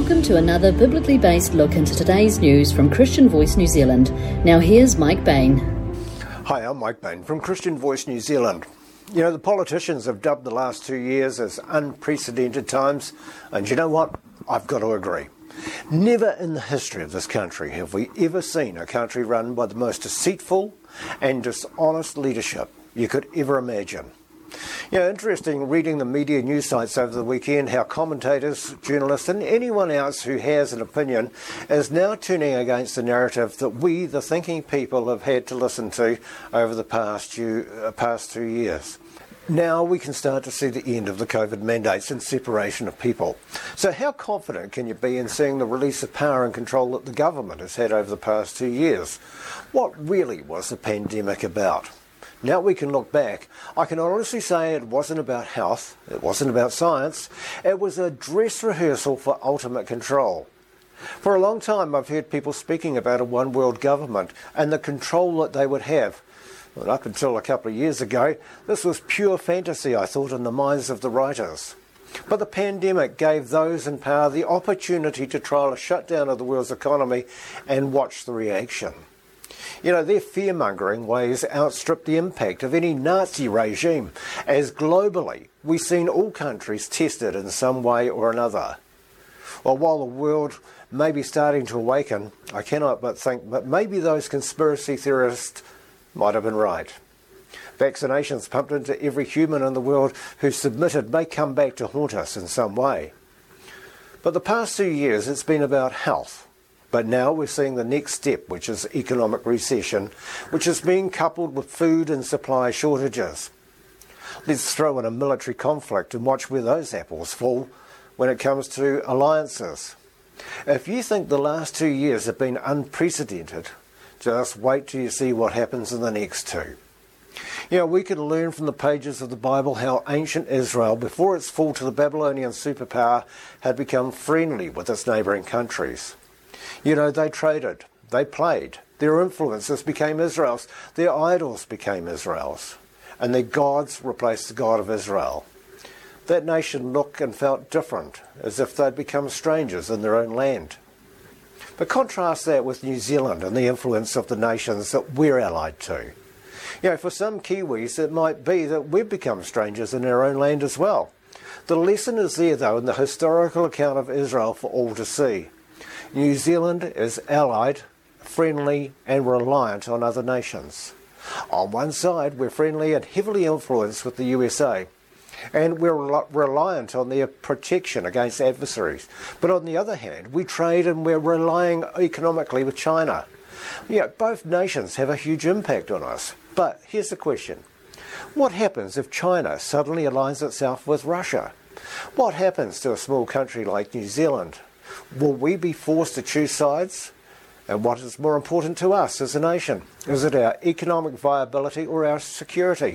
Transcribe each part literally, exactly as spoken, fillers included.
Welcome to another biblically based look into today's news from Christian Voice New Zealand. Now here's Mike Bain. Hi, I'm Mike Bain from Christian Voice New Zealand. You know, the politicians have dubbed the last two years as unprecedented times, and you know what? I've got to agree. Never in the history of this country have we ever seen a country run by the most deceitful and dishonest leadership you could ever imagine. You know, interesting reading the media news sites over the weekend how commentators, journalists and anyone else who has an opinion is now turning against the narrative that we, the thinking people, have had to listen to over the past, few, uh, past two years. Now we can start to see the end of the COVID mandates and separation of people. So how confident can you be in seeing the release of power and control that the government has had over the past two years? What really was the pandemic about? Now we can look back. I can honestly say it wasn't about health, it wasn't about science, it was a dress rehearsal for ultimate control. For a long time I've heard people speaking about a one world government and the control that they would have. Well, up until a couple of years ago, this was pure fantasy, I thought, in the minds of the writers. But the pandemic gave those in power the opportunity to trial a shutdown of the world's economy and watch the reaction. You know, their fear-mongering ways outstrip the impact of any Nazi regime, as globally we've seen all countries tested in some way or another. Well, while the world may be starting to awaken, I cannot but think that maybe those conspiracy theorists might have been right. Vaccinations pumped into every human in the world who submitted may come back to haunt us in some way. But the past two years it's been about health. But now we're seeing the next step, which is economic recession, which is being coupled with food and supply shortages. Let's throw in a military conflict and watch where those apples fall when it comes to alliances. If you think the last two years have been unprecedented, just wait till you see what happens in the next two. You know, we can learn from the pages of the Bible how ancient Israel, before its fall to the Babylonian superpower, had become friendly with its neighbouring countries. You know, they traded, they played, their influences became Israel's, their idols became Israel's, and their gods replaced the God of Israel. That nation looked and felt different, as if they'd become strangers in their own land. But contrast that with New Zealand and the influence of the nations that we're allied to. You know, for some Kiwis, it might be that we've become strangers in our own land as well. The lesson is there, though, in the historical account of Israel for all to see. New Zealand is allied, friendly and reliant on other nations. On one side, we're friendly and heavily influenced with the U S A, and we're reliant on their protection against adversaries. But on the other hand, we trade and we're relying economically with China. Yeah, both nations have a huge impact on us. But here's the question. What happens if China suddenly aligns itself with Russia? What happens to a small country like New Zealand? Will we be forced to choose sides? And what is more important to us as a nation? Is it our economic viability or our security?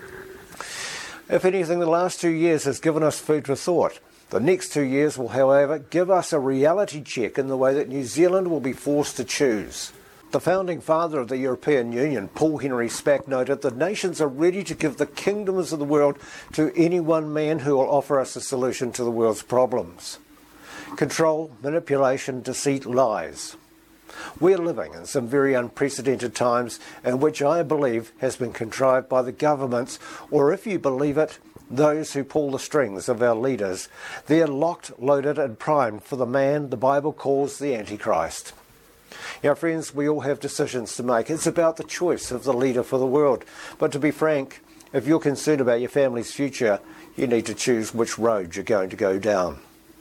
If anything, the last two years has given us food for thought. The next two years will, however, give us a reality check in the way that New Zealand will be forced to choose. The founding father of the European Union, Paul Henry Spack, noted that nations are ready to give the kingdoms of the world to any one man who will offer us a solution to the world's problems. Control, manipulation, deceit, lies. We're living in some very unprecedented times in which I believe has been contrived by the governments, or if you believe it, those who pull the strings of our leaders. They're locked, loaded and primed for the man the Bible calls the Antichrist. Now, friends, we all have decisions to make. It's about the choice of the leader for the world. But to be frank, if you're concerned about your family's future, you need to choose which road you're going to go down.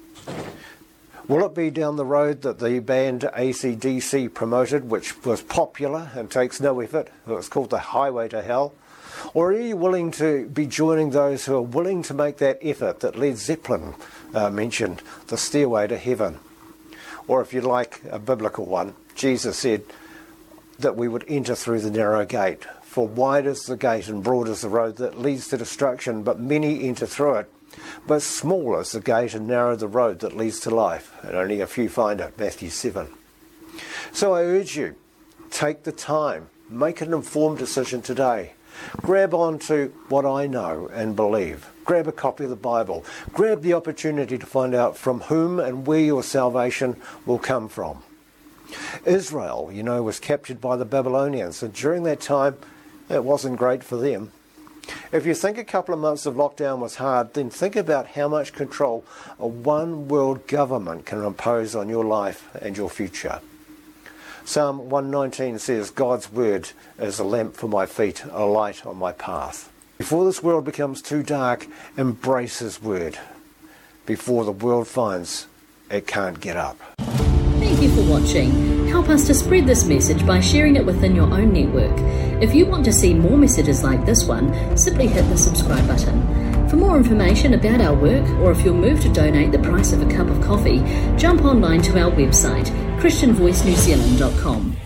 Will it be down the road that the band A C D C promoted, which was popular and takes no effort? It's called the Highway to Hell. Or are you willing to be joining those who are willing to make that effort that Led Zeppelin uh, mentioned, the Stairway to Heaven? Or if you like a biblical one, Jesus said that we would enter through the narrow gate. For wide is the gate and broad is the road that leads to destruction, but many enter through it. But small is the gate and narrow the road that leads to life, and only a few find it, Matthew seven. So I urge you, take the time, make an informed decision today. Grab on to what I know and believe. grab a copy of the Bible. Grab the opportunity to find out from whom and where your salvation will come from. Israel, you know, was captured by the Babylonians, and during that time, it wasn't great for them. If you think a couple of months of lockdown was hard, then think about how much control a one world government can impose on your life and your future. Psalm one nineteen says, God's word is a lamp for my feet, a light on my path. Before this world becomes too dark, embrace His word. Before the world finds it can't get up. Thank you for watching. Help us to spread this message by sharing it within your own network. If you want to see more messages like this one, simply hit the subscribe button. For more information about our work, or if you're moved to donate the price of a cup of coffee, jump online to our website, christian voice new zealand dot com.